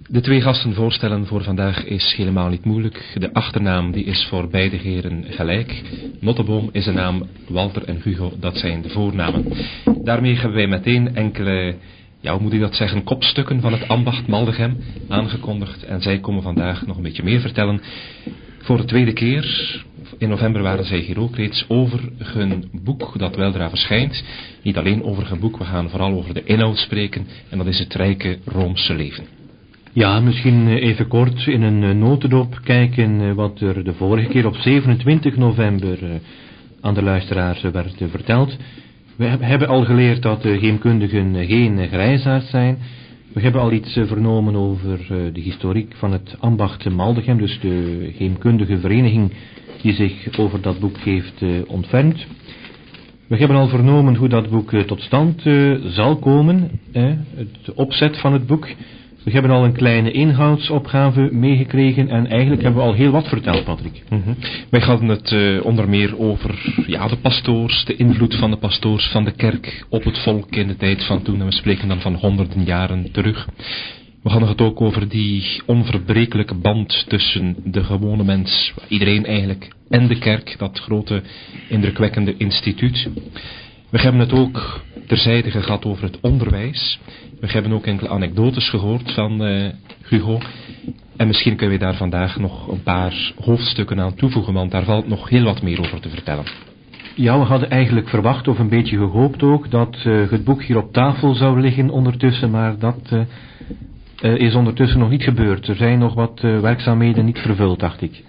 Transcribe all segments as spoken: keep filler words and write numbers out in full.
De twee gasten voorstellen voor vandaag is helemaal niet moeilijk. De achternaam die is voor beide heren gelijk. Notteboom is de naam, Walter en Hugo, dat zijn de voornamen. Daarmee hebben wij meteen enkele, ja, hoe moet ik dat zeggen, kopstukken van het ambacht Maldegem aangekondigd. En zij komen vandaag nog een beetje meer vertellen. Voor de tweede keer, in november waren zij hier ook reeds, over hun boek dat weldra verschijnt. Niet alleen over hun boek, we gaan vooral over de inhoud spreken. En dat is het rijke Roomse leven. Ja, misschien even kort in een notendop kijken wat er de vorige keer op zevenentwintig november aan de luisteraars werd verteld. We hebben al geleerd dat de heemkundigen geen grijsaard zijn. We hebben al iets vernomen over de historiek van het ambacht Maldegem, dus de heemkundige vereniging die zich over dat boek heeft ontfermd. We hebben al vernomen hoe dat boek tot stand zal komen, het opzet van het boek. We hebben al een kleine inhoudsopgave meegekregen en eigenlijk hebben we al heel wat verteld, Patrick. Mm-hmm. Wij hadden het uh, onder meer over ja, de pastoors, de invloed van de pastoors van de kerk op het volk in de tijd van toen. En we spreken dan van honderden jaren terug. We hadden het ook over die onverbrekelijke band tussen de gewone mens, iedereen eigenlijk, en de kerk, dat grote indrukwekkende instituut. We hebben het ook terzijde gehad over het onderwijs. We hebben ook enkele anekdotes gehoord van uh, Hugo. En misschien kunnen we daar vandaag nog een paar hoofdstukken aan toevoegen, want daar valt nog heel wat meer over te vertellen. Ja, we hadden eigenlijk verwacht of een beetje gehoopt ook dat uh, het boek hier op tafel zou liggen ondertussen, maar dat uh, uh, is ondertussen nog niet gebeurd. Er zijn nog wat uh, werkzaamheden niet vervuld, dacht ik.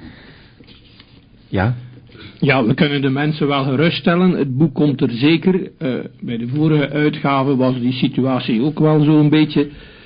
Ja? Ja, we kunnen de mensen wel geruststellen. Het boek komt er zeker. Uh, bij de vorige uitgave was die situatie ook wel zo'n beetje.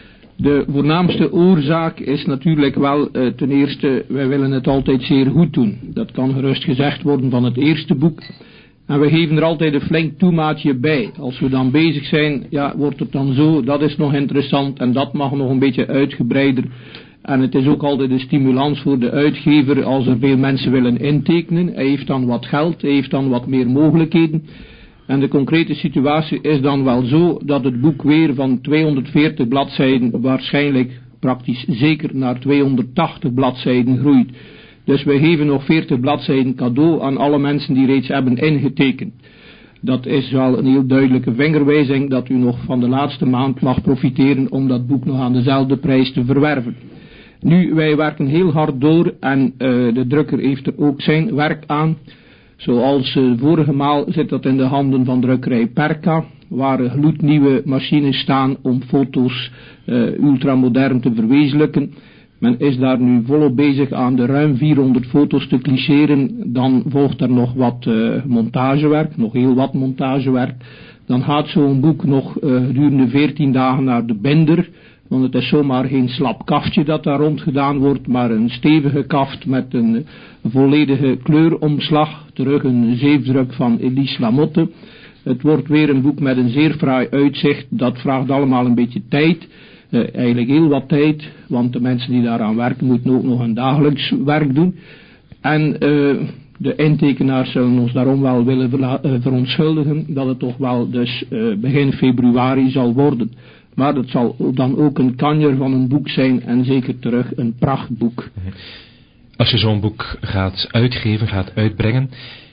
De voornaamste oorzaak is natuurlijk wel uh, ten eerste, wij willen het altijd zeer goed doen. Dat kan gerust gezegd worden van het eerste boek. En we geven er altijd een flink toemaatje bij. Als we dan bezig zijn, ja, wordt het dan zo, dat is nog interessant en dat mag nog een beetje uitgebreider. En het is ook altijd een stimulans voor de uitgever als er veel mensen willen intekenen. Hij heeft dan wat geld, hij heeft dan wat meer mogelijkheden. En de concrete situatie is dan wel zo dat het boek weer van tweehonderdveertig bladzijden waarschijnlijk praktisch zeker naar tweehonderdtachtig bladzijden groeit. Dus we geven nog veertig bladzijden cadeau aan alle mensen die reeds hebben ingetekend. Dat is wel een heel duidelijke vingerwijzing dat u nog van de laatste maand mag profiteren om dat boek nog aan dezelfde prijs te verwerven. Nu, wij werken heel hard door en uh, de drukker heeft er ook zijn werk aan. Zoals uh, vorige maal zit dat in de handen van drukkerij Perka, waar gloednieuwe machines staan om foto's uh, ultramodern te verwezenlijken. Men is daar nu volop bezig aan de ruim vierhonderd foto's te clicheren. Dan volgt er nog wat uh, montagewerk, nog heel wat montagewerk. Dan gaat zo'n boek nog uh, gedurende veertien dagen naar de binder. Want het is zomaar geen slap kaftje dat daar rond gedaan wordt, maar een stevige kaft met een volledige kleuromslag. Terug een zeefdruk van Elise Lamotte. Het wordt weer een boek met een zeer fraai uitzicht. Dat vraagt allemaal een beetje tijd. Uh, eigenlijk heel wat tijd, want de mensen die daaraan werken moeten ook nog een dagelijks werk doen. En uh, de intekenaars zullen ons daarom wel willen verla- uh, verontschuldigen dat het toch wel dus uh, begin februari zal worden. Maar dat zal dan ook een kanjer van een boek zijn en zeker terug een prachtboek. Als je zo'n boek gaat uitgeven, gaat uitbrengen,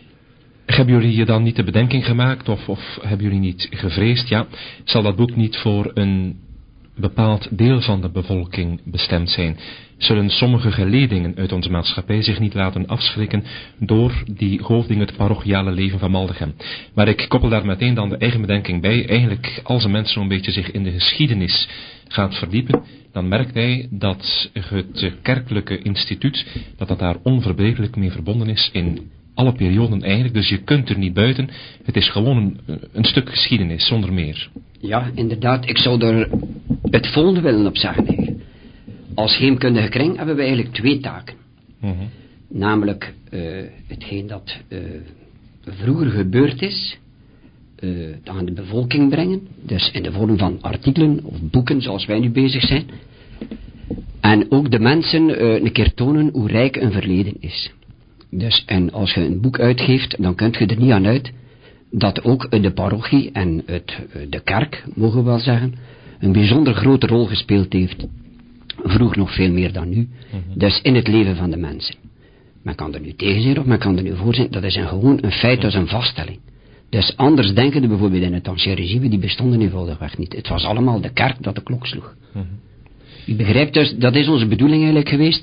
hebben jullie je dan niet de bedenking gemaakt of, of hebben jullie niet gevreesd, ja, zal dat boek niet voor een bepaald deel van de bevolking bestemd zijn? Zullen sommige geledingen uit onze maatschappij zich niet laten afschrikken door die hoofding het parochiale leven van Maldegem? Maar ik koppel daar meteen dan de eigen bedenking bij. Eigenlijk, als een mens zo'n beetje zich in de geschiedenis gaat verdiepen, dan merkt hij dat het kerkelijke instituut, dat dat daar onverbrekelijk mee verbonden is in alle perioden eigenlijk. Dus je kunt er niet buiten. Het is gewoon een, een stuk geschiedenis, zonder meer. Ja, inderdaad. Ik zou er het volgende willen op zeggen. Eigenlijk. Als heemkundige kring hebben we eigenlijk twee taken. Mm-hmm. Namelijk uh, hetgeen dat uh, vroeger gebeurd is, uh, aan de bevolking brengen. Dus in de vorm van artikelen of boeken zoals wij nu bezig zijn. En ook de mensen uh, een keer tonen hoe rijk een verleden is. Dus en als je een boek uitgeeft, dan kunt je er niet aan uit dat ook de parochie en het, de kerk, mogen we wel zeggen, een bijzonder grote rol gespeeld heeft vroeger nog veel meer dan nu. Mm-hmm. Dus in het leven van de mensen. Men kan er nu tegen zijn of men kan er nu voor zijn, dat is een, gewoon een feit, dat is een vaststelling. Dus anders denken de bijvoorbeeld in het ancien regime, die bestonden eenvoudigweg niet. Het was allemaal de kerk dat de klok sloeg. Mm-hmm. U begrijpt dus, dat is onze bedoeling eigenlijk geweest.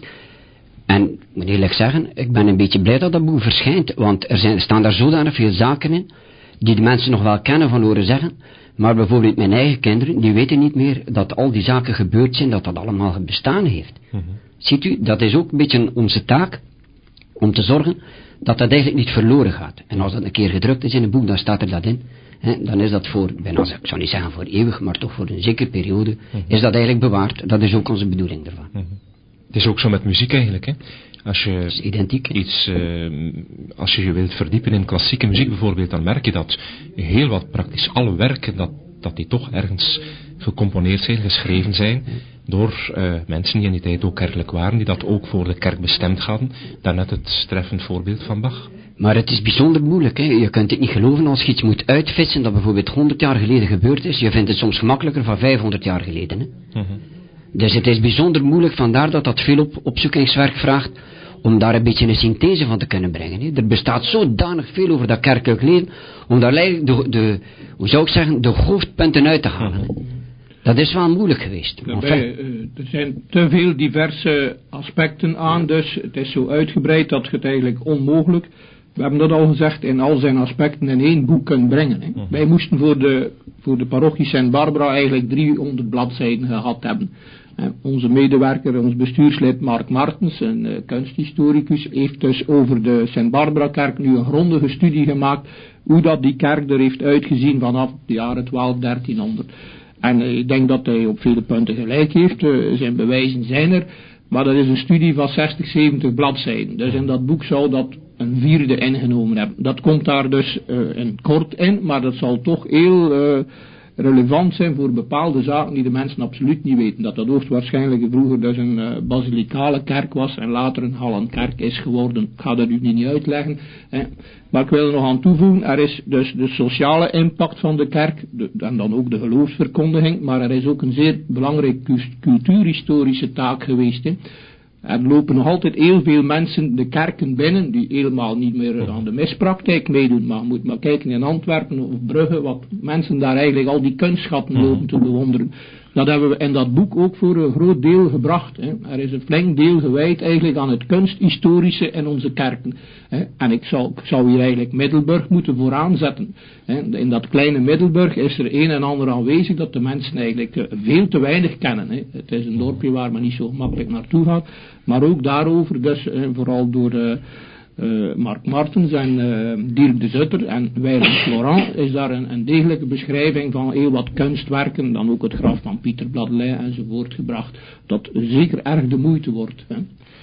En ik moet eerlijk zeggen, ik ben een beetje blij dat dat boek verschijnt, want er zijn, staan daar zodanig veel zaken in, die de mensen nog wel kennen van horen zeggen, maar bijvoorbeeld mijn eigen kinderen, die weten niet meer dat al die zaken gebeurd zijn, dat dat allemaal bestaan heeft. Mm-hmm. Ziet u, dat is ook een beetje onze taak, om te zorgen dat dat eigenlijk niet verloren gaat. En als dat een keer gedrukt is in een boek, dan staat er dat in. He, dan is dat voor, bijna, ik zou niet zeggen voor eeuwig, maar toch voor een zekere periode, mm-hmm. is dat eigenlijk bewaard. Dat is ook onze bedoeling ervan. Mm-hmm. Het is ook zo met muziek eigenlijk, hè. Als je dat is identiek, iets, uh, als je je wilt verdiepen in klassieke muziek bijvoorbeeld, dan merk je dat heel wat, praktisch alle werken, dat, dat die toch ergens gecomponeerd zijn, geschreven zijn, door uh, mensen die in die tijd ook kerkelijk waren, die dat ook voor de kerk bestemd hadden. Daarnet het treffend voorbeeld van Bach. Maar het is bijzonder moeilijk, hè. Je kunt het niet geloven als je iets moet uitvissen dat bijvoorbeeld honderd jaar geleden gebeurd is. Je vindt het soms gemakkelijker van vijfhonderd jaar geleden, hè. Mm-hmm. Dus het is bijzonder moeilijk, vandaar dat dat veel op, opzoekingswerk vraagt, om daar een beetje een synthese van te kunnen brengen. Hè. Er bestaat zodanig veel over dat kerkelijk leven, om daar eigenlijk de, de, hoe zou ik zeggen, de hoofdpunten uit te halen. Hè. Dat is wel moeilijk geweest. Daarbij, uh, er zijn te veel diverse aspecten aan, dus het is zo uitgebreid dat je het eigenlijk onmogelijk, we hebben dat al gezegd, in al zijn aspecten in één boek kunt brengen. Hè. Wij moesten voor de, voor de parochie Sint Barbara eigenlijk driehonderd bladzijden gehad hebben. Uh, onze medewerker, ons bestuurslid Mark Martens, een uh, kunsthistoricus, heeft dus over de Sint Barbara kerk nu een grondige studie gemaakt, hoe dat die kerk er heeft uitgezien vanaf de jaren twaalf dertienhonderd. En uh, ik denk dat hij op vele punten gelijk heeft, uh, zijn bewijzen zijn er, maar dat is een studie van zestig, zeventig bladzijden. Dus in dat boek zou dat een vierde ingenomen hebben. Dat komt daar dus uh, in kort in, maar dat zal toch heel uh, relevant zijn voor bepaalde zaken die de mensen absoluut niet weten. Dat dat hoogstwaarschijnlijk vroeger dus een uh, basilicale kerk was en later een Hallenkerk is geworden. Ik ga dat u niet uitleggen. Hè. Maar ik wil er nog aan toevoegen, er is dus de sociale impact van de kerk, de, en dan ook de geloofsverkondiging, maar er is ook een zeer belangrijke cultuurhistorische taak geweest. Hè. Er lopen nog altijd heel veel mensen de kerken binnen, die helemaal niet meer aan de mispraktijk meedoen, maar je moet maar kijken in Antwerpen of Brugge, wat mensen daar eigenlijk al die kunstschatten lopen te bewonderen. Dat hebben we in dat boek ook voor een groot deel gebracht. Hè. Er is een flink deel gewijd eigenlijk aan het kunsthistorische in onze kerken. Hè. En ik zou, ik zou hier eigenlijk Middelburg moeten vooraan zetten. Hè. In dat kleine Middelburg is er een en ander aanwezig dat de mensen eigenlijk uh, veel te weinig kennen. Hè. Het is een dorpje waar men niet zo gemakkelijk naartoe gaat. Maar ook daarover, dus uh, vooral door uh, uh, Mark Martens en uh, Dirk de Zutter en Weiland Florent, is daar een, een degelijke beschrijving van heel wat kunstwerken, dan ook het graf van Pieter Bladelij enzovoort gebracht, dat zeker erg de moeite wordt. Hè.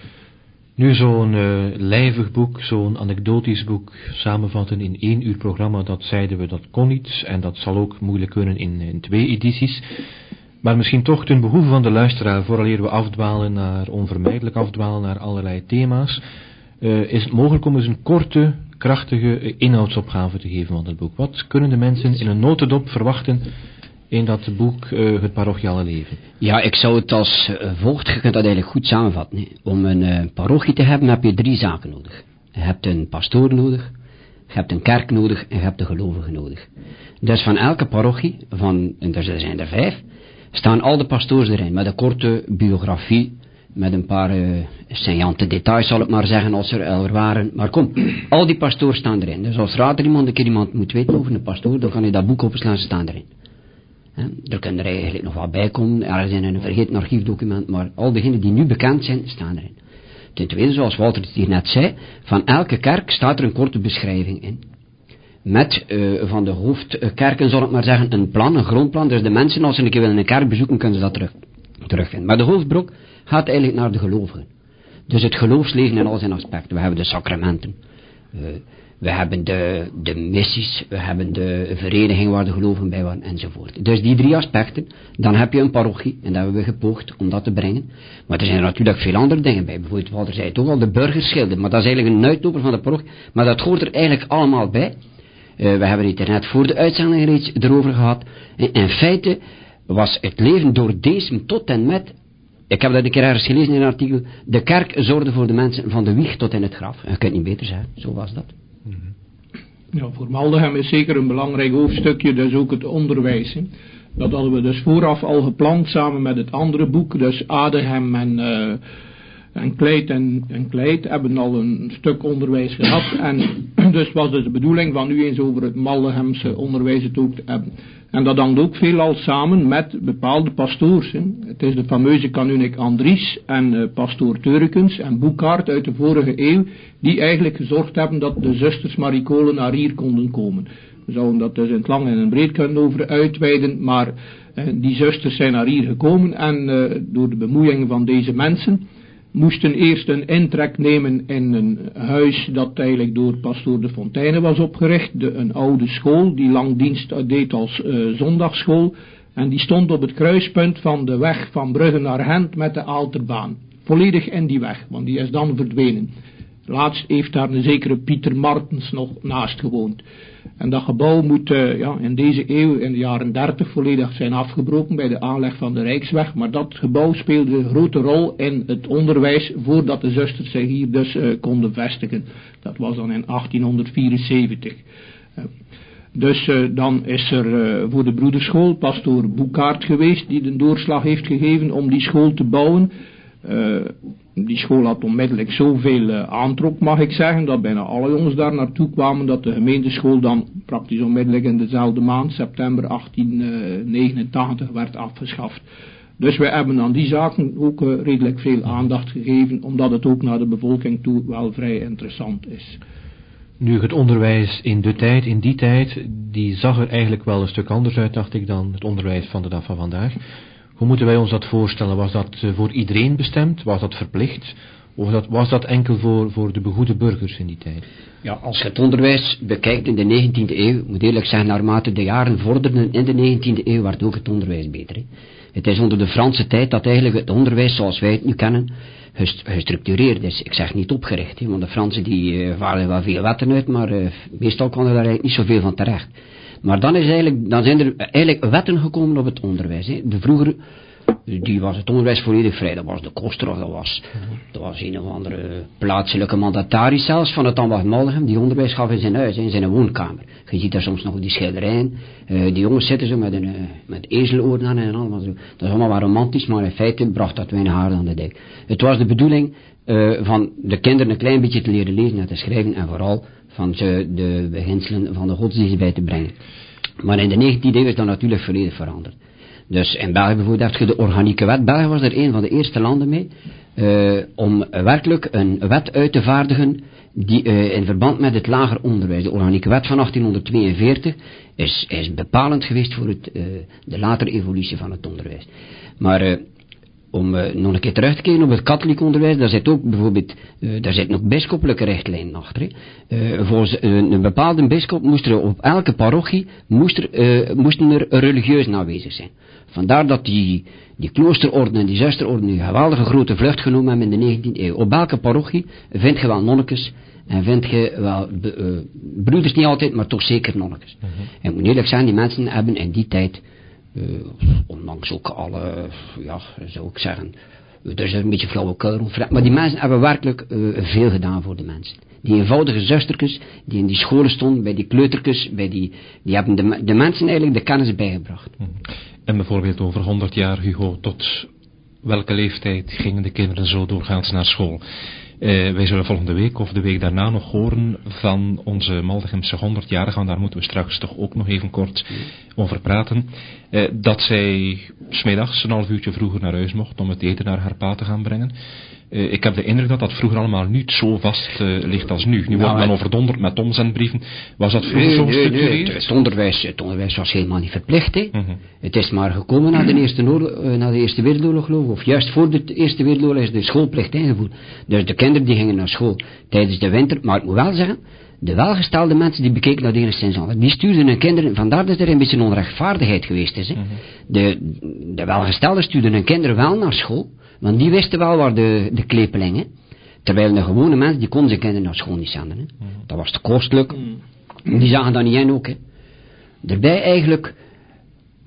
Nu zo'n uh, lijvig boek, zo'n anekdotisch boek samenvatten in één uur programma, dat zeiden we dat kon niet en dat zal ook moeilijk kunnen in, in twee edities. Maar misschien toch ten behoeve van de luisteraar, vooraleer we afdwalen naar, onvermijdelijk afdwalen naar allerlei thema's, uh, is het mogelijk om eens een korte, krachtige uh, inhoudsopgave te geven van het boek. Wat kunnen de mensen in een notendop verwachten in dat boek, uh, Het Parochiale Leven? Ja, ik zou het als uh, volgt, je kunt dat eigenlijk goed samenvatten. Hè. Om een uh, parochie te hebben heb je drie zaken nodig. Je hebt een pastoor nodig, je hebt een kerk nodig en je hebt de gelovigen nodig. Dus van elke parochie, van, en er zijn er vijf, staan al de pastoors erin, met een korte biografie, met een paar uh, saillante details zal ik maar zeggen, als er er waren. Maar kom, al die pastoors staan erin. Dus als later iemand een keer iemand moet weten over een pastoor, dan kan je dat boek openslaan, ze staan erin. He, er kunnen er eigenlijk nog wat bij komen, ergens in een vergeten archiefdocument, maar al degenen die nu bekend zijn, staan erin. Ten tweede, zoals Walter het hier net zei, van elke kerk staat er een korte beschrijving in. Met uh, van de hoofdkerken, zal ik maar zeggen, een plan, een grondplan. Dus de mensen, als ze een keer willen een kerk bezoeken, kunnen ze dat terug, terugvinden. Maar de hoofdbrok gaat eigenlijk naar de gelovigen. Dus het geloofsleven in al zijn aspecten. We hebben de sacramenten. Uh, we hebben de, de missies. We hebben de vereniging waar de gelovigen bij waren, enzovoort. Dus die drie aspecten. Dan heb je een parochie. En dat hebben we gepoogd om dat te brengen. Maar er zijn er natuurlijk veel andere dingen bij. Bijvoorbeeld, Walter zei toch al, de burgerschilder. Maar dat is eigenlijk een uitloper van de parochie. Maar dat hoort er eigenlijk allemaal bij. Uh, we hebben het er net voor de uitzending reeds erover gehad. En in feite was het leven door deze tot en met ik heb dat een keer ergens gelezen in een artikel, de kerk zorgde voor de mensen van de wieg tot in het graf. Je kunt niet beter zeggen, zo was dat. Ja, voor Maldegem is zeker een belangrijk hoofdstukje, dus ook het onderwijs. Hè. Dat hadden we dus vooraf al gepland, samen met het andere boek, dus Adegem en... Uh, En Kleid en, en Kleid hebben al een stuk onderwijs gehad. En dus was het de bedoeling van nu eens over het Maldegemse onderwijs het ook te hebben. En dat hangt ook veelal samen met bepaalde pastoors. Hè. Het is de fameuze kanunik Andries en uh, pastoor Teurikens en Boekaert uit de vorige eeuw. Die eigenlijk gezorgd hebben dat de zusters Marikolen naar hier konden komen. We zouden dat dus in het lang en in het breed kunnen over uitweiden. Maar uh, die zusters zijn naar hier gekomen. En uh, door de bemoeiing van deze mensen... moesten eerst een intrek nemen in een huis dat eigenlijk door pastoor de Fonteine was opgericht. De, een oude school die lang dienst deed als uh, zondagsschool. En die stond op het kruispunt van de weg van Brugge naar Gent met de Aalterbaan. Volledig in die weg, want die is dan verdwenen. Laatst heeft daar een zekere Pieter Martens nog naast gewoond. En dat gebouw moet uh, ja, in deze eeuw, in de jaren dertig, volledig zijn afgebroken bij de aanleg van de Rijksweg. Maar dat gebouw speelde een grote rol in het onderwijs voordat de zusters zich hier dus uh, konden vestigen. Dat was dan in achttienhonderdvierenzeventig. Uh, dus uh, dan is er uh, voor de broederschool pastoor Boekaert geweest die de doorslag heeft gegeven om die school te bouwen. Uh, die school had onmiddellijk zoveel uh, aantrok, mag ik zeggen, dat bijna alle jongens daar naartoe kwamen, dat de gemeenteschool dan praktisch onmiddellijk in dezelfde maand, september achttiennegenentachtig, werd afgeschaft. Dus wij hebben aan die zaken ook uh, redelijk veel aandacht gegeven, omdat het ook naar de bevolking toe wel vrij interessant is. Nu, het onderwijs in de tijd, in die tijd, die zag er eigenlijk wel een stuk anders uit, dacht ik, dan het onderwijs van de dag van vandaag. Hoe moeten wij ons dat voorstellen? Was dat voor iedereen bestemd? Was dat verplicht? Of was dat, was dat enkel voor, voor de begoede burgers in die tijd? Ja, als je het onderwijs bekijkt in de negentiende eeuw, moet eerlijk zeggen, naarmate de jaren vorderden in de negentiende eeuw, werd ook het onderwijs beter. Hè. Het is onder de Franse tijd dat eigenlijk het onderwijs zoals wij het nu kennen, gestructureerd is. Ik zeg niet opgericht, hè, want de Fransen die uh, valen wel veel wetten uit, maar uh, meestal kon er daar eigenlijk niet zoveel van terecht. Maar dan, is eigenlijk, dan zijn er eigenlijk wetten gekomen op het onderwijs. Hè. De vroeger, die was het onderwijs volledig vrij. Dat was de koster of dat was, dat was een of andere plaatselijke mandataris zelfs van het ambacht Maldegem. Die onderwijs gaf in zijn huis, in zijn woonkamer. Je ziet daar soms nog die schilderijen. Uh, die jongens zitten zo met een uh, met ezeloren aan en allemaal zo. Dat is allemaal wel romantisch, maar in feite bracht dat weinig haar aan de dijk. Het was de bedoeling uh, van de kinderen een klein beetje te leren lezen en te schrijven en vooral van ze de beginselen van de godsdienst bij te brengen. Maar in de negentiende eeuw is dat natuurlijk volledig veranderd. Dus in België bijvoorbeeld heb je de organieke wet. België was er een van de eerste landen mee uh, om werkelijk een wet uit te vaardigen die uh, in verband met het lager onderwijs. De organieke wet van achttienhonderdtweeënveertig is, is bepalend geweest voor het, uh, de latere evolutie van het onderwijs. Maar uh, om uh, nog een keer terug te keren op het katholiek onderwijs, daar zit ook bijvoorbeeld, uh, daar zitten ook bisschoppelijke richtlijnen achter. Uh, volgens uh, een bepaalde bisschop moest er op elke parochie moest er, uh, moesten er religieuzen aanwezig zijn. Vandaar dat die, die kloosterorden en die zusterorden een geweldige grote vlucht genomen hebben in de negentiende eeuw. Op elke parochie vind je wel nonnekes en vind je wel uh, broeders niet altijd, maar toch zeker nonnekes. Uh-huh. En ik moet eerlijk zijn, die mensen hebben in die tijd Uh, ondanks ook alle, ja, zou ik zeggen, er is een beetje flauwekul rond, maar die mensen hebben werkelijk uh, veel gedaan voor de mensen. Die eenvoudige zustertjes, die in die scholen stonden, bij die kleutertjes, bij die, die hebben de, de mensen eigenlijk de kennis bijgebracht. En bijvoorbeeld over honderd jaar, Hugo, tot welke leeftijd gingen de kinderen zo doorgaans naar school? Uh, wij zullen volgende week of de week daarna nog horen van onze Maldegemse honderdjarige, want daar moeten we straks toch ook nog even kort over praten, uh, dat zij 's middags een half uurtje vroeger naar huis mocht om het eten naar haar pa te gaan brengen. Uh, ik heb de indruk dat dat vroeger allemaal niet zo vast uh, ligt als nu. Nu wordt men overdonderd met omzendbrieven. Was dat vroeger nee, zo nee, gestructureerd? Nee, het, onderwijs, het onderwijs was helemaal niet verplicht. Hè. Uh-huh. Het is maar gekomen na de, eerste oorlog, uh, na de Eerste Wereldoorlog, geloof ik. Of juist voor de Eerste Wereldoorlog is de schoolplicht ingevoerd. Dus de kinderen die gingen naar school tijdens de winter. Maar ik moet wel zeggen, de welgestelde mensen die bekeken dat enigszins anders. Die stuurden hun kinderen, vandaar dat er een beetje onrechtvaardigheid geweest is. Hè. Uh-huh. De, de welgestelden stuurden hun kinderen wel naar school. Want die wisten wel waar de, de klepelingen. Terwijl de gewone mensen, die konden zijn kinderen naar school niet zenden. Hè. Mm. Dat was te kostelijk. Mm. Die zagen dat niet in ook. Hè. Daarbij eigenlijk,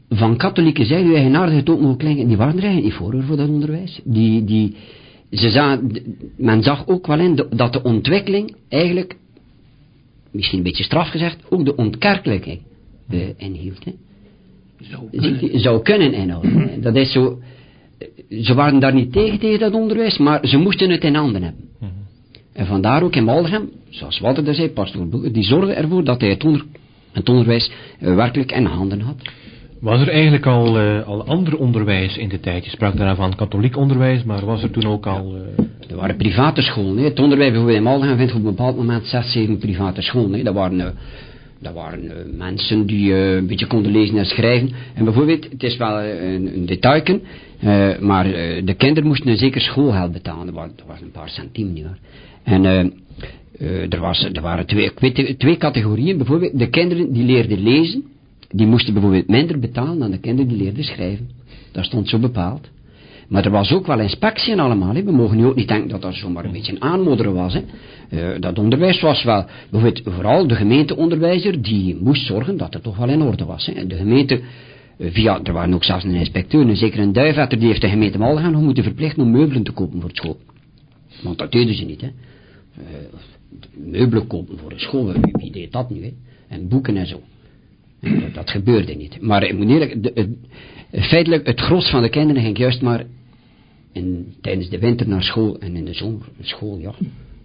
van katholieke zijde, eigenaardig het ook mogen klinken, die waren er eigenlijk niet voor, voor dat onderwijs. Die, die, ze zagen, men zag ook wel in dat de ontwikkeling eigenlijk, misschien een beetje straf gezegd, ook de ontkerkelijking uh, inhield. Hè. Zou kunnen. Zou kunnen inhouden. Hè. Dat is zo, ze waren daar niet tegen, tegen dat onderwijs, maar ze moesten het in handen hebben. Mm-hmm. En vandaar ook in Maldegem, zoals Walter daar zei, pastoor Boeken, die zorgde ervoor dat hij het, onder, het onderwijs uh, werkelijk in handen had. Was er eigenlijk al, uh, al ander onderwijs in de tijd? Je sprak daar van katholiek onderwijs, maar was er toen ook al... Uh... Er waren private scholen. Hè. Het onderwijs bijvoorbeeld in Maldegem vindt op een bepaald moment zes, zeven private scholen. Hè. Dat waren, uh, dat waren uh, mensen die uh, een beetje konden lezen en schrijven. En bijvoorbeeld, het is wel uh, een, een detailje, uh, maar uh, de kinderen moesten een zeker schoolgeld betalen. Dat was, dat was een paar centimen. Niet waar. En uh, uh, er, was, er waren twee, ik weet, twee categorieën. Bijvoorbeeld, de kinderen die leerden lezen, die moesten bijvoorbeeld minder betalen dan de kinderen die leerden schrijven. Dat stond zo bepaald. Maar er was ook wel inspectie en allemaal. Hè. We mogen nu ook niet denken dat dat zomaar een beetje een aanmodderen was. Hè. Uh, dat onderwijs was wel, bijvoorbeeld vooral de gemeenteonderwijzer, die moest zorgen dat het toch wel in orde was. Hè. De gemeente, uh, via, er waren ook zelfs een inspecteur, een zeker een duivetter, die heeft de gemeente Maldegem nog moeten verplichten om meubelen te kopen voor het school. Want dat deden ze niet. Hè. Uh, meubelen kopen voor een school, wie deed dat nu? Hè. En boeken en zo. En dat, dat gebeurde niet. Maar ik moet eerlijk, de, de, feitelijk, het gros van de kinderen ging juist maar in, tijdens de winter naar school en in de zomer naar school, ja.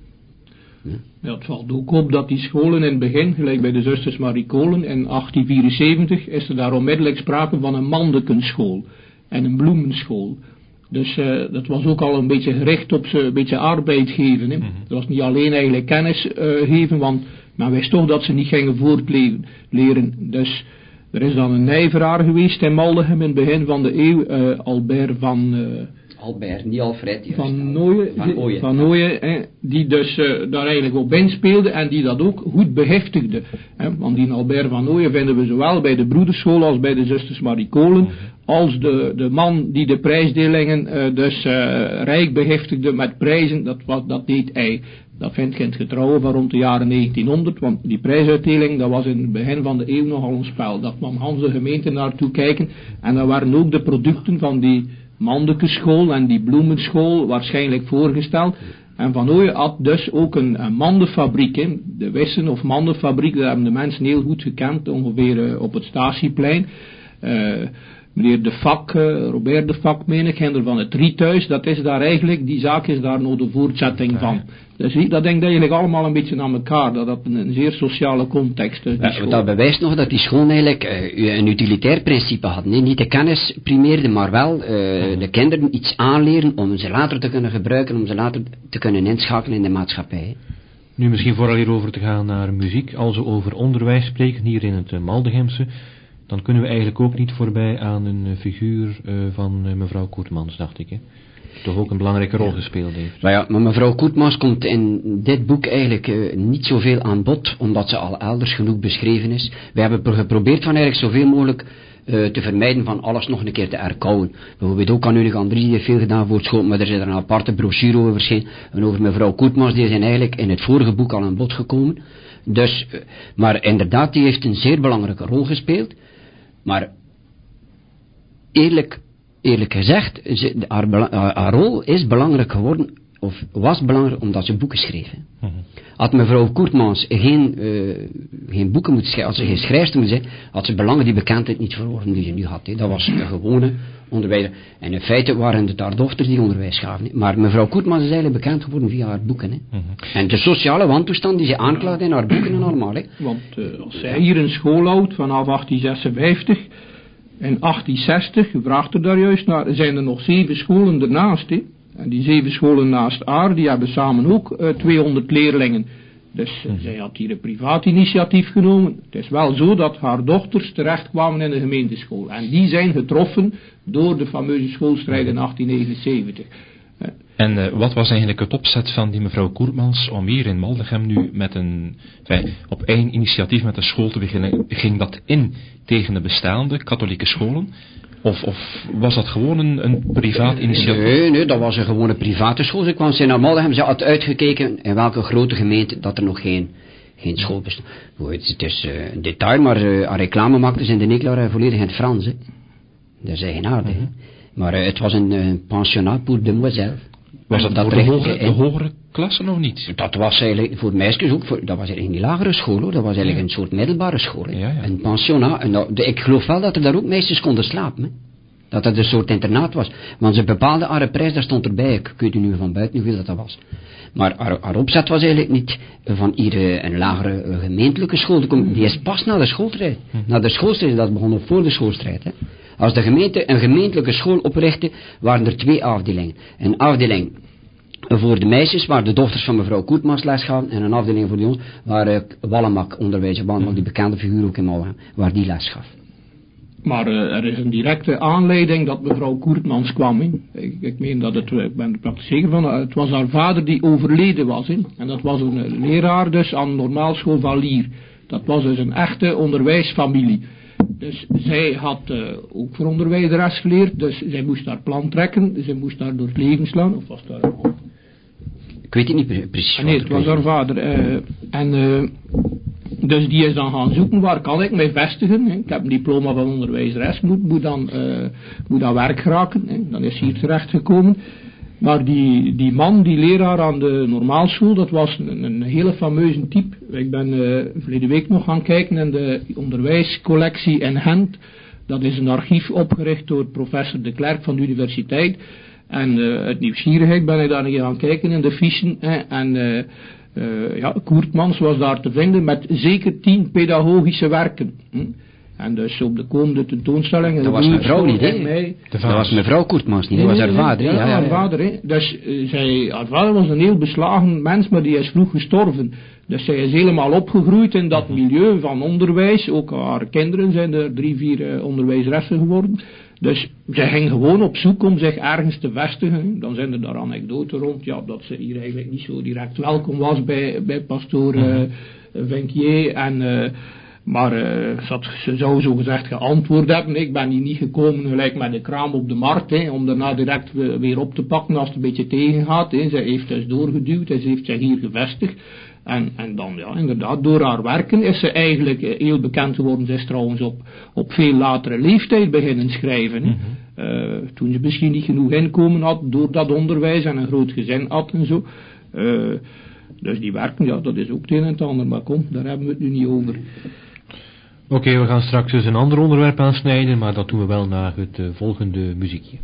Ja. Ja, het valt ook op dat die scholen in het begin, gelijk bij de zusters Marie Kolen in achttien vierenzeventig, is er daar onmiddellijk sprake van een mandekenschool en een bloemenschool. Dus uh, dat was ook al een beetje gericht op ze, een beetje arbeid geven. Hè. Mm-hmm. Dat was niet alleen eigenlijk kennis uh, geven, want men wist toch dat ze niet gingen voortleren. Dus er is dan een nijveraar geweest in Maldegem in het begin van de eeuw, uh, Albert van... Uh, Albert, niet Alfred. Van Nooyen, van Ooyen, van Nooyen hè, die dus uh, daar eigenlijk op inspeelde en die dat ook goed beheftigde. Hè, want die Albert van Nooyen vinden we zowel bij de broederschool als bij de zusters Marie Kolen, als de, de man die de prijsdelingen uh, dus uh, rijk beheftigde met prijzen, dat, wat, dat deed hij. Dat vindt je in het getrouwen van rond de jaren negentienhonderd, want die prijsuitdeling, dat was in het begin van de eeuw nogal een spel. Dat kwam Hans de gemeente naartoe kijken en dan waren ook de producten van die mandekenschool en die bloemenschool waarschijnlijk voorgesteld. En Van Ooyen had dus ook een, een mandenfabriek, hè. De Wissen of mandenfabriek, dat hebben de mensen heel goed gekend, ongeveer uh, op het Statieplein. Uh, meneer De Vak, uh, Robert De Vak, meen ik, Hendel van het Riethuis, dat is daar eigenlijk, die zaak is daar nog de voortzetting van. Dus dat denkt eigenlijk allemaal een beetje aan elkaar, dat dat een, een zeer sociale context is. Ja, dat bewijst nog dat die school eigenlijk uh, een utilitair principe had. Nee, niet de kennis primeerde, maar wel uh, de kinderen iets aanleren om ze later te kunnen gebruiken, om ze later te kunnen inschakelen in de maatschappij. Nu misschien vooral hierover te gaan naar muziek, als we over onderwijs spreken hier in het uh, Maldegemse, dan kunnen we eigenlijk ook niet voorbij aan een uh, figuur uh, van uh, mevrouw Koertmans, dacht ik, hè? Toch ook een belangrijke rol gespeeld heeft. Maar ja, maar mevrouw Koertmans komt in dit boek eigenlijk uh, niet zoveel aan bod, omdat ze al elders genoeg beschreven is. We hebben geprobeerd van eigenlijk zoveel mogelijk uh, te vermijden van alles nog een keer te herkauwen. Bijvoorbeeld ook aan Unig Andries, die heeft veel gedaan voor het school, maar er is er een aparte brochure over verschenen. En over mevrouw Koertmans, die zijn eigenlijk in het vorige boek al aan bod gekomen. Dus, uh, maar inderdaad, die heeft een zeer belangrijke rol gespeeld. Maar eerlijk... Eerlijk gezegd, ze, haar, haar rol is belangrijk geworden, of was belangrijk omdat ze boeken schreef. Mm-hmm. Had mevrouw Koertmans geen, uh, geen boeken moeten schrijven, als ze geen schrijfster moet zijn, had ze belangen die bekendheid niet verworven die ze nu had. He. Dat was de gewone onderwijzer. En in feite waren het haar dochters die onderwijs gaven. He. Maar mevrouw Koertmans is eigenlijk bekend geworden via haar boeken. He. Mm-hmm. En de sociale wantoestand die ze aanklaagde in haar boeken en allemaal. He. Want uh, als zij hier een school houdt vanaf achttien zesenvijftig... In achttien zestig, u vraagt er daar juist naar, zijn er nog zeven scholen ernaast. He. En die zeven scholen naast haar, die hebben samen ook uh, tweehonderd leerlingen. Dus uh, zij had hier een privaat initiatief genomen. Het is wel zo dat haar dochters terechtkwamen in de gemeenteschool. En die zijn getroffen door de fameuze schoolstrijd in achttien negenenzeventig. Uh, En uh, wat was eigenlijk het opzet van die mevrouw Koertmans om hier in Maldegem nu met een, enfin, op één initiatief met een school te beginnen? Ging dat in tegen de bestaande katholieke scholen? Of, of was dat gewoon een, een privaat initiatief? Nee, nee, dat was een gewone private school. Ze kwam ze naar Maldegem, ze had uitgekeken in welke grote gemeente dat er nog geen, geen school bestond. Het is uh, een detail, maar uh, aan reclame maakten ze in de Nekelaar volledig in het Frans. Hè. Dat is eigenaardig. Mm-hmm. Maar uh, het was een uh, pensionnat pour demoiselles. Was dat, dat voor de hogere, de hogere klassen of niet? Dat was eigenlijk voor meisjes ook, voor, dat was eigenlijk een lagere school hoor, dat was eigenlijk ja. een soort middelbare school. Ja, ja. Een pensionnat, en dat, de, ik geloof wel dat er daar ook meisjes konden slapen. Hè. Dat dat een soort internaat was. Want ze bepaalden haar prijs, daar stond erbij, ik weet nu van buiten hoeveel dat, dat was. Maar haar, haar opzet was eigenlijk niet van hier uh, een lagere uh, gemeentelijke school te komen. Die is pas na de schoolstrijd. Na de schoolstrijd, dat begon nog voor de schoolstrijd. Hè. Als de gemeente een gemeentelijke school oprichtte, waren er twee afdelingen. Een afdeling voor de meisjes, waar de dochters van mevrouw Koertmans les gaven, en een afdeling voor de jongens, waar uh, Wallemak onderwijzer, Wallemak, die bekende figuur ook in Mauwegem, waar die les gaf. Maar uh, er is een directe aanleiding dat mevrouw Koertmans kwam in. Ik, ik meen dat het, ik ben er praktisch zeker van, uh, het was haar vader die overleden was in. En dat was een uh, leraar dus aan de normaalschool van Lier. Dat was dus een echte onderwijsfamilie. Dus zij had uh, ook voor onderwijzeres geleerd, dus zij moest haar plan trekken, zij moest daar door het leven slaan, of was dat... Ik weet het niet precies. Ah, nee, het was haar vader. Uh, en uh, dus die is dan gaan zoeken, waar kan ik mij vestigen? Hè? Ik heb een diploma van onderwijzeres, moet, moet, dan, uh, moet aan werk geraken. Hè? Dan is hier terechtgekomen. Maar die, die man, die leraar aan de normaalschool, dat was een, een hele fameuze type. Ik ben uh, verleden week nog gaan kijken in de onderwijscollectie in Gent. Dat is een archief opgericht door professor De Klerk van de universiteit. En uh, uit nieuwsgierigheid ben ik daar een keer gaan kijken in de fichen. Hè, en uh, uh, ja, Koertmans was daar te vinden met zeker tien pedagogische werken. Hm. En dus op de komende tentoonstelling... Dat was mevrouw niet, hè? Dat was mevrouw Koertmans niet, dat was haar vader. Ja, ja, ja, haar vader, hè. Dus uh, zij, haar vader was een heel beslagen mens, maar die is vroeg gestorven. Dus zij is helemaal opgegroeid in dat milieu van onderwijs. Ook haar kinderen zijn er drie, vier uh, onderwijsressen geworden. Dus zij ging gewoon op zoek om zich ergens te vestigen. Dan zijn er daar anekdoten rond, ja, dat ze hier eigenlijk niet zo direct welkom was bij, bij pastoor uh, Vinquier. En, uh, maar uh, ze, had, ze zou zo gezegd geantwoord hebben. Ik ben hier niet gekomen gelijk met de kraam op de markt, hè, om daarna direct weer op te pakken als het een beetje tegengaat. Hè. Zij heeft dus doorgeduwd en ze heeft zich hier gevestigd. En, en dan, ja, inderdaad, door haar werken is ze eigenlijk uh, heel bekend geworden. Ze is trouwens op, op veel latere leeftijd beginnen schrijven. Mm-hmm. uh, toen ze misschien niet genoeg inkomen had door dat onderwijs en een groot gezin had en zo. Uh, dus die werken, ja, dat is ook het een en het ander. Maar kom, daar hebben we het nu niet over. Oké, okay, we gaan straks dus een ander onderwerp aansnijden, maar dat doen we wel na het uh, volgende muziekje.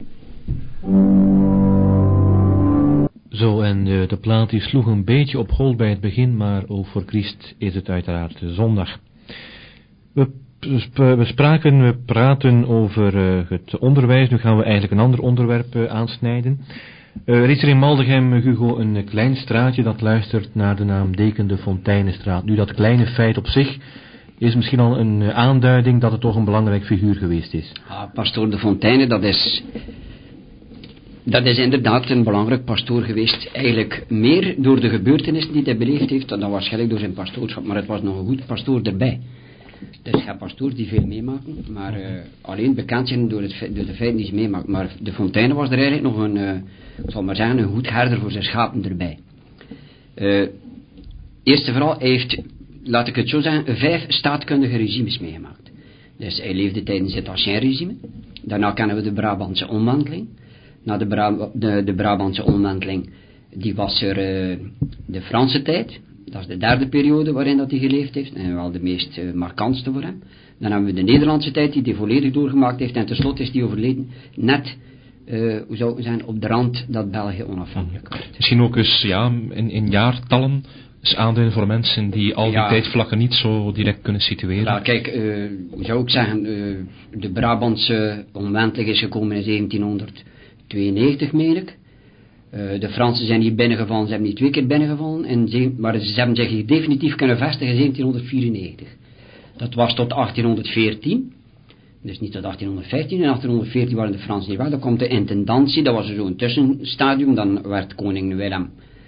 Zo, en uh, de plaat die sloeg een beetje op hol bij het begin, maar ook voor Christ is het uiteraard zondag. We, we spraken, we praten over uh, het onderwijs, nu gaan we eigenlijk een ander onderwerp uh, aansnijden. Uh, er is er in Maldegem, Hugo, een klein straatje dat luistert naar de naam Deken de Fonteinenstraat. Nu, dat kleine feit op zich is misschien al een uh, aanduiding dat het toch een belangrijk figuur geweest is. Ah, pastoor de Fonteinen, dat is... Dat is inderdaad een belangrijk pastoor geweest. Eigenlijk meer door de gebeurtenissen die hij beleefd heeft dan waarschijnlijk door zijn pastoorschap. Maar het was nog een goed pastoor erbij. Dus geen pastoors die veel meemaken, maar uh, alleen bekend zijn door, het, door de feiten die ze meemaken. Maar de Fonteinen was er eigenlijk nog een, uh, ik zal maar zeggen, een goed herder voor zijn schapen erbij. Uh, eerst en vooral, hij heeft, laat ik het zo zeggen, vijf staatkundige regimes meegemaakt. Dus hij leefde tijdens het Ancien regime. Daarna kennen we de Brabantse omwenteling. Na de, Bra de, de Brabantse omwenteling, die was er uh, de Franse tijd. Dat is de derde periode waarin dat hij geleefd heeft. En wel de meest uh, markantste voor hem. Dan hebben we de Nederlandse tijd die hij volledig doorgemaakt heeft. En tenslotte is hij overleden net, uh, hoe zou het zijn, op de rand dat België onafhankelijk werd. Misschien ook eens ja, in, in jaartallen eens aanduiden voor mensen die al die ja, tijdvlakken niet zo direct kunnen situeren. Ja, kijk, uh, hoe zou ik zeggen, uh, de Brabantse omwenteling is gekomen in zeventienhonderdtweeënnegentig, meen ik. Uh, de Fransen zijn hier binnengevallen, ze hebben niet twee keer binnengevallen, en ze, maar ze hebben zich hier definitief kunnen vestigen in zeventienhonderdvierennegentig. Dat was tot achttienhonderdveertien, dus niet tot achttienhonderdvijftien. In achttienhonderdveertien waren de Fransen niet weg. Dan komt de intendantie, dat was zo'n tussenstadium, dan werd koning Willem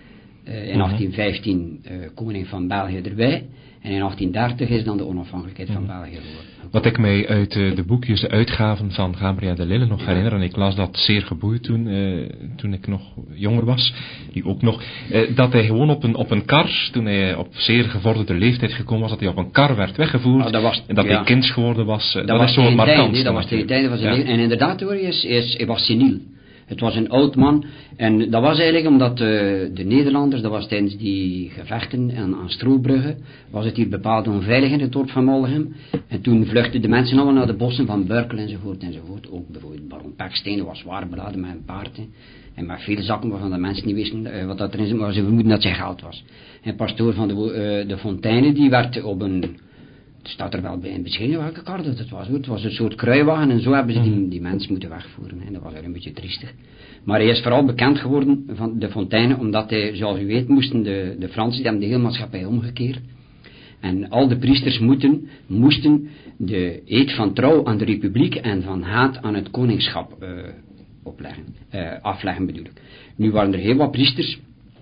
Uh, in achttien vijftien uh, koning van België erbij. En in achttien dertig is dan de onafhankelijkheid van België geworden. Wat ik mij uit uh, de boekjes, de uitgaven van Gabriel de Lille nog ja. herinner, en ik las dat zeer geboeid toen, uh, toen ik nog jonger was, nu ook nog, uh, dat hij gewoon op een, op een kar, toen hij op zeer gevorderde leeftijd gekomen was, dat hij op een kar werd weggevoerd, oh, dat was, en dat ja. hij kind geworden was. Uh, dat, dat was is zo markant. Nee, dat was tegen tijden van zijn ja. leven. En inderdaad hoor, hij, is, is, hij was seniel. Het was een oud man en dat was eigenlijk omdat uh, de Nederlanders, dat was tijdens die gevechten aan, aan Strobrugge, was het hier bepaald onveilig in het dorp van Moldegem. En toen vluchtten de mensen allemaal naar de bossen van Burkel enzovoort enzovoort. Ook bijvoorbeeld baron Pekstein was zwaar beladen met een paard he, en met veel zakken waarvan de mensen niet wisten uh, wat dat erin zat, maar ze vermoeden dat zijn geld was. En pastoor van de, uh, de Fonteinen, die werd op een... Het staat er wel bij in beschreven welke kar dat het was. Hoor. Het was een soort kruiwagen en zo hebben ze die, die mensen moeten wegvoeren. En dat was eigenlijk een beetje triestig. Maar hij is vooral bekend geworden van de Fonteinen, omdat hij, zoals u weet, moesten de, de Fransen, die hebben de hele maatschappij omgekeerd. En al de priesters moeten, moesten de eed van trouw aan de republiek en van haat aan het koningschap uh, opleggen, uh, afleggen bedoel ik. Nu waren er heel wat priesters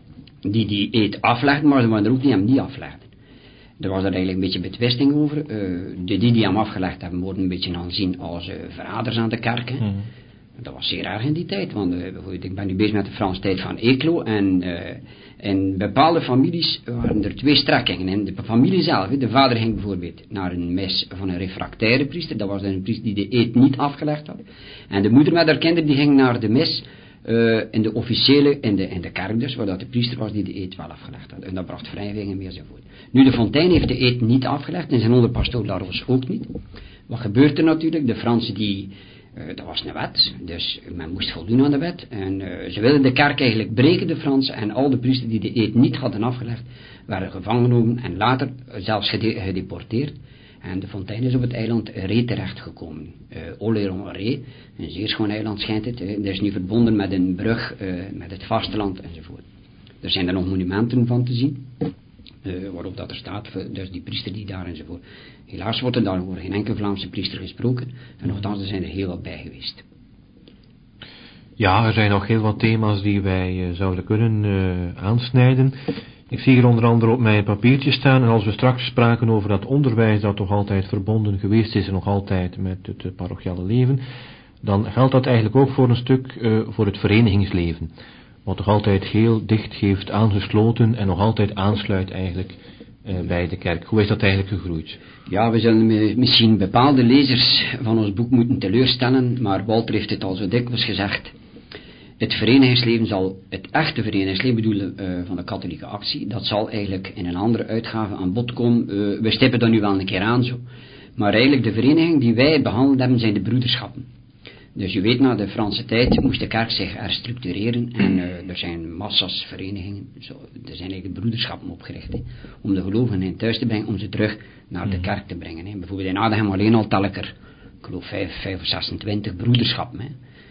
die die eed aflegden, maar er waren er ook die hem niet aflegden. Er was er eigenlijk een beetje betwisting over. Uh, de die die hem afgelegd hebben, worden een beetje aanzien als uh, verraders aan de kerk. Mm. Dat was zeer erg in die tijd, want uh, bijvoorbeeld, ik ben nu bezig met de Franse tijd van Eeklo en uh, in bepaalde families waren er twee strekkingen. In de familie zelf, de vader ging bijvoorbeeld naar een mis van een refractaire priester, dat was een priester die de eed niet afgelegd had. En de moeder met haar kinderen die ging naar de mis Uh, in de officiële, in de, in de kerk dus, waar dat de priester was die de eed wel afgelegd had. En dat bracht wrijvingen mee enzovoort. Nu, de Fontein heeft de eed niet afgelegd en zijn onderpastoor Laros ook niet. Wat gebeurt er natuurlijk? De Fransen die, uh, dat was een wet, dus men moest voldoen aan de wet. En uh, ze wilden de kerk eigenlijk breken, de Fransen, en al de priesters die de eed niet hadden afgelegd, werden gevangen genomen en later zelfs gede- gedeporteerd. En de Fontein is op het eiland Ré terechtgekomen. Uh, Oléron-Ré, een zeer schoon eiland schijnt het. Uh, dat is nu verbonden met een brug, uh, met het vasteland enzovoort. Er zijn er nog monumenten van te zien, uh, waarop dat er staat, dus die priester die daar enzovoort. Helaas wordt er daar over geen enkel Vlaamse priester gesproken, en nogthans er zijn er heel wat bij geweest. Ja, er zijn nog heel wat thema's die wij uh, zouden kunnen uh, aansnijden. Ik zie hier onder andere op mijn papiertje staan, en als we straks spraken over dat onderwijs dat toch altijd verbonden geweest is en nog altijd met het uh, parochiale leven, dan geldt dat eigenlijk ook voor een stuk uh, voor het verenigingsleven, wat toch altijd heel dicht heeft aangesloten en nog altijd aansluit eigenlijk uh, bij de kerk. Hoe is dat eigenlijk gegroeid? Ja, we zullen misschien bepaalde lezers van ons boek moeten teleurstellen, maar Walter heeft het al zo dikwijls gezegd. Het verenigingsleven zal, het echte verenigingsleven bedoelen uh, van de katholieke actie, dat zal eigenlijk in een andere uitgave aan bod komen. Uh, we stippen dat nu wel een keer aan zo. Maar eigenlijk de vereniging die wij behandeld hebben zijn de broederschappen. Dus je weet, na de Franse tijd moest de kerk zich herstructureren en uh, er zijn massa's verenigingen. Zo, er zijn eigenlijk broederschappen opgericht, he, om de gelovigen in thuis te brengen, om ze terug naar de kerk te brengen. He. Bijvoorbeeld in Adem alleen al tel ik er, ik geloof vijf, vijf of zesentwintig broederschappen. He.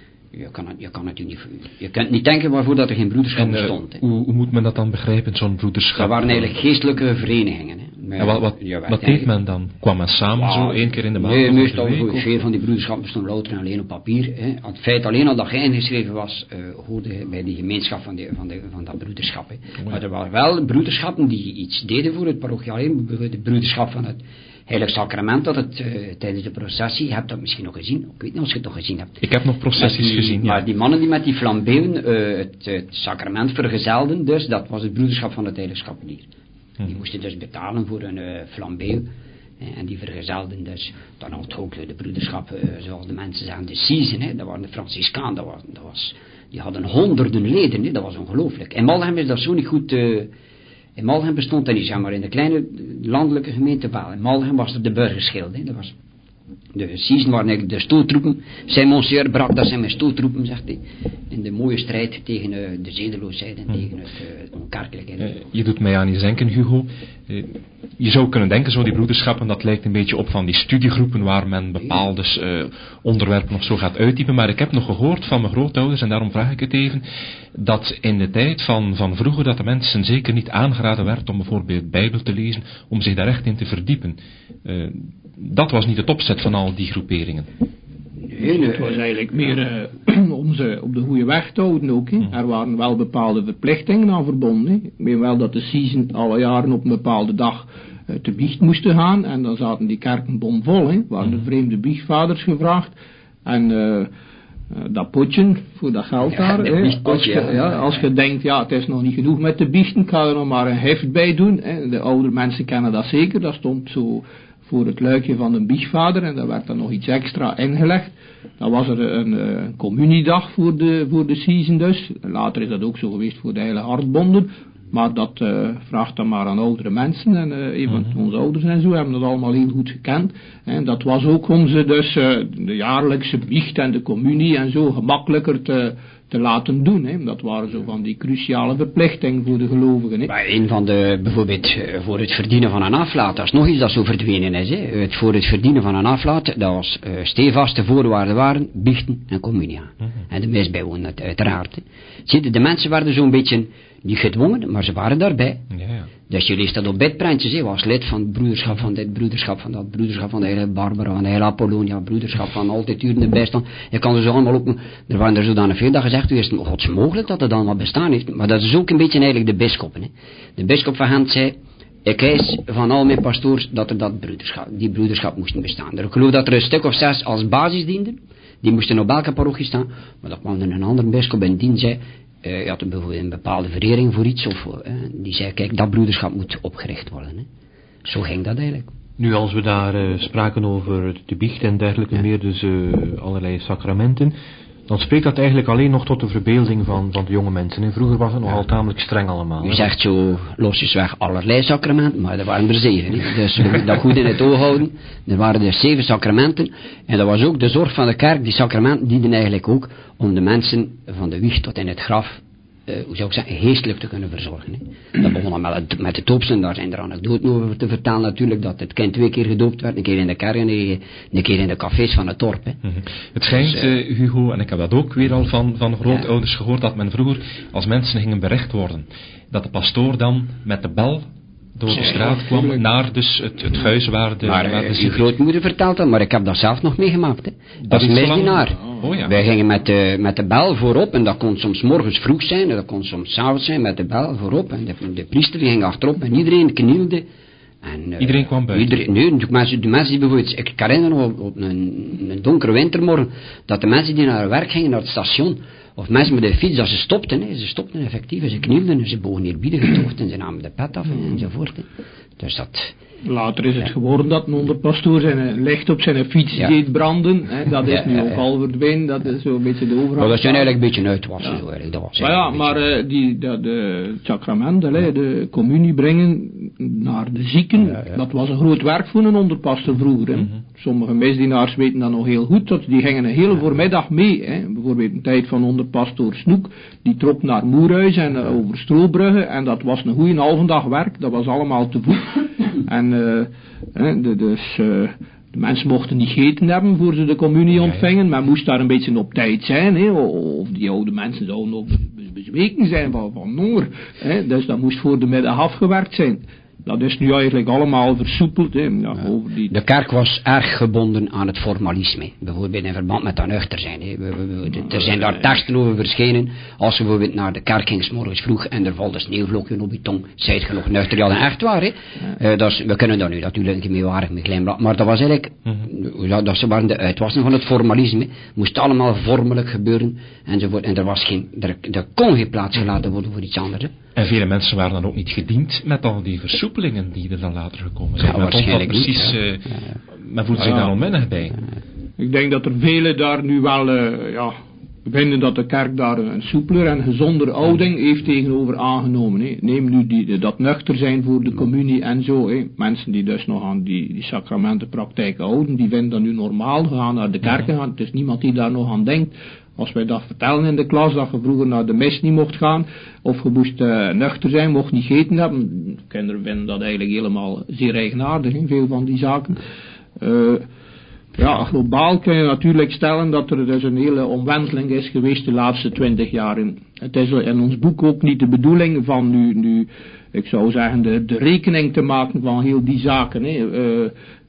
Je kan, het, je, kan het niet, je kunt niet denken waarvoor dat er geen broederschap en, uh, bestond. Hoe, hoe moet men dat dan begrijpen, zo'n broederschap? Dat waren eigenlijk geestelijke verenigingen. Hè. Maar, en wat wat, wat deed men dan? Kwam men samen wow, zo één keer in de maand? Nee, meestal veel van die broederschappen bestonden louter en alleen op papier. Hè. Het feit alleen al dat je ingeschreven was, uh, hoorde je bij die gemeenschap van, die, van, de, van dat broederschap. Hè. Oh, maar er waren wel broederschappen die iets deden voor het parochiaal. De broederschap van het Heilig Sacrament, dat het uh, tijdens de processie, je hebt dat misschien nog gezien, ik weet niet of je het nog gezien hebt. Ik heb nog processies die, gezien, ja. Maar die mannen die met die flambeeuwen uh, het, het sacrament vergezelden, dus dat was het broederschap van het Heilig Schapelier. Hm. Die moesten dus betalen voor een uh, flambeeuw. En die vergezelden dus, dan had ook de broederschap, uh, zoals de mensen zeggen, de Siezen, hè, dat waren de Franciscanen, dat was, dat was, die hadden honderden leden, hè, dat was ongelooflijk. En Maldegem is dat zo niet goed... Uh, In Maldegem bestond dat niet, zeg maar, in de kleine landelijke gemeente wel. In Maldegem was er de burgerschilde, dat was... De Siezen waren eigenlijk de stoottroepen. Zijn monsieur brak, dat zijn mijn stoottroepen, zegt hij. In de mooie strijd tegen uh, de zedeloosheid en hmm. tegen het uh, onkerkelijkheid. Uh, je doet mij aan iets denken, Hugo. Uh, je zou kunnen denken, zo die broederschappen, dat lijkt een beetje op van die studiegroepen waar men bepaalde uh, onderwerpen of zo gaat uitdiepen. Maar ik heb nog gehoord van mijn grootouders, en daarom vraag ik het even, dat in de tijd van, van vroeger dat de mensen zeker niet aangeraden werd om bijvoorbeeld Bijbel te lezen, om zich daar echt in te verdiepen. Uh, dat was niet het opzet van al die groeperingen. Nee, nee. Het was eigenlijk meer uh, om ze op de goede weg te houden ook. Hè. Er waren wel bepaalde verplichtingen aan verbonden. Hè. Ik weet wel dat de season alle jaren op een bepaalde dag uh, te biecht moesten gaan. En dan zaten die kerken bomvol. Hè. Waren de vreemde biechtvaders gevraagd. En uh, uh, dat potje voor dat geld Ja, daar. dat Hè. biechtpotje, Als, je, ja. ja, als je denkt, ja het is nog niet genoeg met de biechten. Ik ga er nog maar een heft bij doen. Hè. De oudere mensen kennen dat zeker. Dat stond zo voor het luikje van een biechtvader en daar werd dan nog iets extra ingelegd. Dan was er een, een communiedag voor de, voor de season dus. Later is dat ook zo geweest voor de hele hartbonden. Maar dat uh, vraagt dan maar aan oudere mensen. En uh, een van mm-hmm. onze ouders en zo hebben dat allemaal heel goed gekend. En dat was ook om ze dus uh, de jaarlijkse biecht en de communie en zo gemakkelijker te, te laten doen. Hè. Dat waren zo van die cruciale verplichtingen voor de gelovigen. Hè. Maar een van de, bijvoorbeeld voor het verdienen van een aflaat, dat is nog iets dat zo verdwenen is. Hè. Het, voor het verdienen van een aflaat, dat was uh, stevaste voorwaarden waren, biechten en communie. Mm-hmm. En de mis bijwonen uiteraard. Hè. Zie je, de mensen werden zo'n beetje niet gedwongen, maar ze waren daarbij. Ja, ja. Dus je leest dat op bedprentjes, he, was lid van het broederschap van dit, broederschap van dat, broederschap van de heilige Barbara, van de heilige Apollonia, broederschap van altijd durende bijstand. Je kan dus allemaal ook, er waren er zodanig veel dat gezegd is, het is mogelijk dat het allemaal bestaan heeft, maar dat is ook een beetje eigenlijk de bisschoppen. He. De bisschop van Gent zei, ik eis van al mijn pastoors dat er dat broederschap, die broederschap moesten bestaan. Ik geloof dat er een stuk of zes als basis dienden, die moesten op elke parochie staan, maar dan kwam er een andere bisschop en die zei, Uh, je had een, bijvoorbeeld een bepaalde verering voor iets, of uh, die zei, kijk, dat broederschap moet opgericht worden. Hè. Zo ging dat eigenlijk. Nu, als we daar uh, spraken over de biecht en dergelijke ja. meer, dus uh, allerlei sacramenten, dan spreekt dat eigenlijk alleen nog tot de verbeelding van, van de jonge mensen. En vroeger was het nogal tamelijk streng allemaal. U zegt zo losjesweg allerlei sacramenten, maar er waren er zeven. Hè. Dus we moeten dat goed in het oog houden. Er waren er zeven sacramenten. En dat was ook de zorg van de kerk. Die sacramenten dienden eigenlijk ook om de mensen van de wieg tot in het graf, uh, hoe zou ik zeggen, geestelijk te kunnen verzorgen. Hè. Dat begon dan met het, met het doopsen. Daar zijn er anekdoten over te vertellen natuurlijk, dat het kind twee keer gedoopt werd. Een keer in de kerk en een keer in de cafés van het dorp. Hè. Mm-hmm. Het schijnt, dus, uh, Hugo, en ik heb dat ook weer al van, van grootouders ja. gehoord, dat men vroeger, als mensen gingen berecht worden, dat de pastoor dan met de bel door de straat kwam naar dus het, het huis waar de... Maar waar de uw grootmoeder vertelt dat, maar ik heb dat zelf nog meegemaakt. Hè. Dat, dat is een misdienaar. Oh, ja. Wij gingen met de, met de bel voorop en dat kon soms morgens vroeg zijn en dat kon soms 's avonds zijn met de bel voorop. En de, de priester die ging achterop en iedereen knielde. En, uh, iedereen kwam buiten? Iedereen, nee, de mensen, de mensen die bijvoorbeeld... Ik herinner me op, op een, een donkere wintermorgen dat de mensen die naar hun werk gingen, naar het station, of mensen met de fiets, dat ze stopten, hè. Ze stopten effectief en ze knielden en ze bogen eerbiedig het hoofd en ze namen de pet af en, enzovoort. Hè. Dus dat... Later is het ja. geworden dat een onderpastoor zijn licht op zijn fiets ja. deed branden. Hè. Dat is ja, nu ja, ook ja. al verdwenen. Dat is zo'n beetje de overgang. Maar dat zijn eigenlijk een beetje uitwassen. Ja. Zo, eigenlijk. Dat was maar ja, maar uh, die, dat, de sacramenten, ja. de communie brengen naar de zieken. Ja, ja. Dat was een groot werk voor een onderpastoor vroeger. Hè. Mm-hmm. Sommige misdienaars weten dat nog heel goed. Dat die gingen een hele ja. voormiddag mee. Hè. Bijvoorbeeld een tijd van onderpastoor Snoek. Die trok naar Moerhuis en uh, over Strobrugge. En dat was een goede halve dag werk. Dat was allemaal te voet. En uh, de, dus uh, de mensen mochten niet gegeten hebben voor ze de communie ontvingen. Men moest daar een beetje op tijd zijn. Hè, of die oude mensen zouden ook bezweken zijn van, van honger. Hè, dus dat moest voor de middag afgewerkt zijn. Dat is nu eigenlijk allemaal versoepeld. Hè. Ja, ja. over die... De kerk was erg gebonden aan het formalisme. Bijvoorbeeld in verband met dat nuchter zijn. Hè. We, we, we, er zijn daar teksten over verschenen. Als je bijvoorbeeld naar de kerk ging 's morgens vroeg en er valt een sneeuwvlokje op je tong. Zijt je nog nuchter? Ja, dat echt waar. Hè. Ja. Uh, dat is, we kunnen daar nu natuurlijk een meewarig mee glimlachen. Maar dat was eigenlijk, mm-hmm. ja, dat waren de uitwassen van het formalisme. Moest allemaal vormelijk gebeuren. Enzovoort. En er was geen, er, er kon geen plaats gelaten worden voor iets anders. Hè. En vele mensen waren dan ook niet gediend met al die versoepelingen die er dan later gekomen zijn. Ja, men vond dat precies, uh, ja, ja. men voelt zich ja, daar onwennig bij. Ik denk dat er velen daar nu wel, uh, ja, vinden dat de kerk daar een soepeler en gezonder houding heeft tegenover aangenomen. Hè. Neem nu die, dat nuchter zijn voor de communie en zo. Hè. Mensen die dus nog aan die, die sacramentenpraktijk houden, die vinden dat nu normaal, gaan naar de kerk gaan. Het is niemand die daar nog aan denkt. Als wij dat vertellen in de klas, dat je vroeger naar de mis niet mocht gaan, of je moest uh, nuchter zijn, mocht niet gegeten hebben. Kinderen vinden dat eigenlijk helemaal zeer eigenaardig, in veel van die zaken. Uh, ja, globaal kun je natuurlijk stellen dat er dus een hele omwenteling is geweest de laatste twintig jaar. Het is in ons boek ook niet de bedoeling van nu, nu ik zou zeggen, de, de rekening te maken van heel die zaken. Hè. Uh,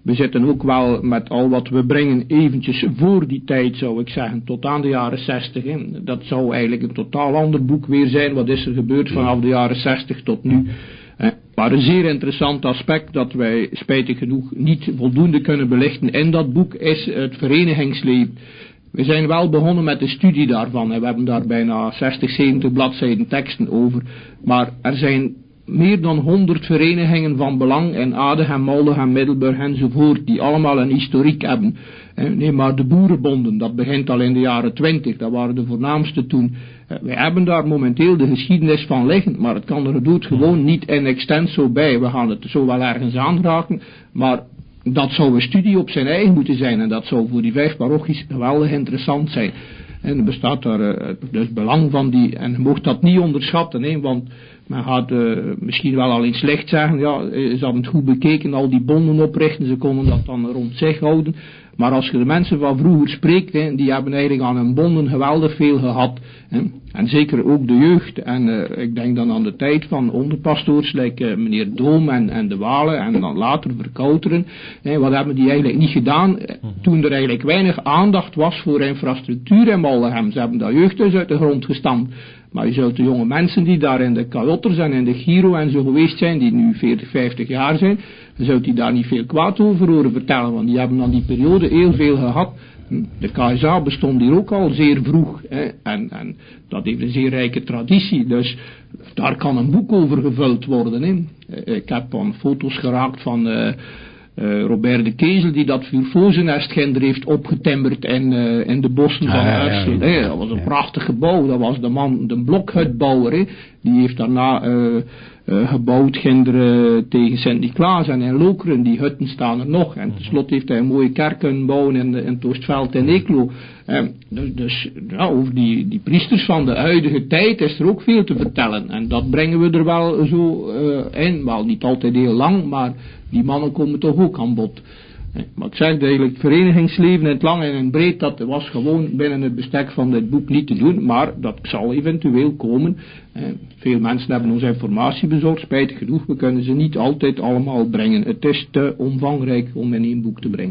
we zitten ook wel met al wat we brengen eventjes voor die tijd, zou ik zeggen, tot aan de jaren zestig. Hè. Dat zou eigenlijk een totaal ander boek weer zijn. Wat is er gebeurd vanaf de jaren zestig tot nu? Hè. Maar een zeer interessant aspect dat wij spijtig genoeg niet voldoende kunnen belichten in dat boek is het verenigingsleven. We zijn wel begonnen met de studie daarvan en we hebben daar bijna zestig, zeventig bladzijden teksten over. Maar er zijn meer dan honderd verenigingen van belang in Adegem, Maldegem, Middelburg enzovoort, die allemaal een historiek hebben. Neem maar de boerenbonden, dat begint al in de jaren twintig, dat waren de voornaamste toen. Wij hebben daar momenteel de geschiedenis van liggen, maar het kan er dood gewoon niet in extenso bij. We gaan het zo wel ergens aanraken, maar dat zou een studie op zijn eigen moeten zijn en dat zou voor die vijf parochies geweldig interessant zijn. En er bestaat daar uh, dus belang van die, en je mocht dat niet onderschatten, hè, want men gaat uh, misschien wel al iets slecht zeggen, ja, ze hadden het goed bekeken, al die bonden oprichten, ze konden dat dan rond zich houden. Maar als je de mensen van vroeger spreekt, hè, die hebben eigenlijk aan hun bonden geweldig veel gehad. Hè. En zeker ook de jeugd. En uh, ik denk dan aan de tijd van onderpastoors, like uh, meneer Doom en, en de Walen, en dan later Verkouteren. Hè, wat hebben die eigenlijk niet gedaan, toen er eigenlijk weinig aandacht was voor infrastructuur in Maldegem. Ze hebben dat jeugdhuis uit de grond gestampt. Maar je zult de jonge mensen die daar in de Kajotters en in de Giro en zo geweest zijn, die nu veertig, vijftig jaar zijn, dan zult die daar niet veel kwaad over horen vertellen, want die hebben dan die periode heel veel gehad. De K S A bestond hier ook al zeer vroeg, hè, en, en dat heeft een zeer rijke traditie, dus daar kan een boek over gevuld worden. Hè. Ik heb aan foto's geraakt van Uh, Uh, Robert de Kezel die dat vuurvozennestginder heeft opgetimmerd in, uh, in de bossen van ah, Ursel. ja, ja, Hey, dat was een ja. prachtig gebouw. Dat was de man, de blokhutbouwer. Hey. Die heeft daarna uh, uh, gebouwd ginder uh, tegen Sint-Niklaas en in Lokeren. Die hutten staan er nog. En tenslotte heeft hij een mooie kerk kunnen bouwen in, in het Oostveld in Eeklo. Uh, dus dus ja, over die, die priesters van de huidige tijd is er ook veel te vertellen. En dat brengen we er wel zo uh, in. Wel niet altijd heel lang, maar die mannen komen toch ook aan bod. Maar ik zeg eigenlijk, het verenigingsleven in het lang en in het breed, dat was gewoon binnen het bestek van dit boek niet te doen, maar dat zal eventueel komen. Veel mensen hebben ons informatie bezorgd, spijtig genoeg, we kunnen ze niet altijd allemaal brengen. Het is te omvangrijk om in één boek te brengen.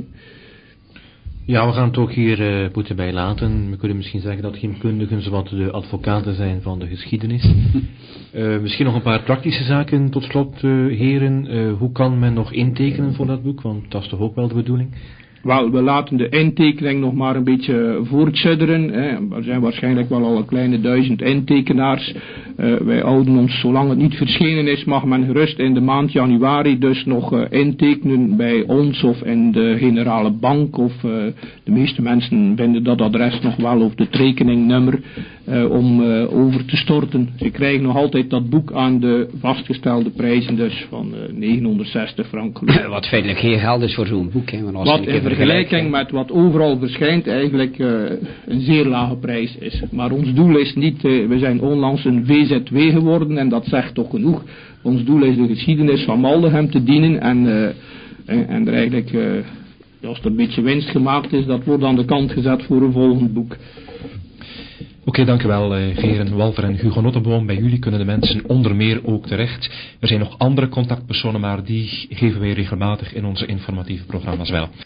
Ja, we gaan het ook hier uh, moeten bij laten. We kunnen misschien zeggen dat gymkundigen zowat de advocaten zijn van de geschiedenis. Uh, misschien nog een paar praktische zaken tot slot, uh, heren. Uh, hoe kan men nog intekenen voor dat boek? Want dat is toch ook wel de bedoeling? Wel, we laten de intekening nog maar een beetje voortsudderen. Hè. Er zijn waarschijnlijk wel al een kleine duizend intekenaars. Uh, wij houden ons, zolang het niet verschenen is, mag men gerust in de maand januari dus nog uh, intekenen bij ons of in de Generale Bank. Of uh, de meeste mensen vinden dat adres nog wel, of het rekeningnummer, uh, om uh, over te storten. Ze krijgen nog altijd dat boek aan de vastgestelde prijzen, dus van uh, negenhonderdzestig frank. Wat feitelijk heel geld is voor zo'n boek. Hè, want als wat in vergelijking met wat overal verschijnt eigenlijk uh, een zeer lage prijs is. Maar ons doel is niet, uh, we zijn onlangs een V Z W geworden en dat zegt toch genoeg. Ons doel is de geschiedenis van Maldegem te dienen en, uh, en, en er eigenlijk, uh, als er een beetje winst gemaakt is, dat wordt aan de kant gezet voor een volgend boek. Oké, okay, dank u wel, uh, heren Walter en Hugo Notteboom. Bij jullie kunnen de mensen onder meer ook terecht. Er zijn nog andere contactpersonen, maar die geven wij regelmatig in onze informatieve programma's wel.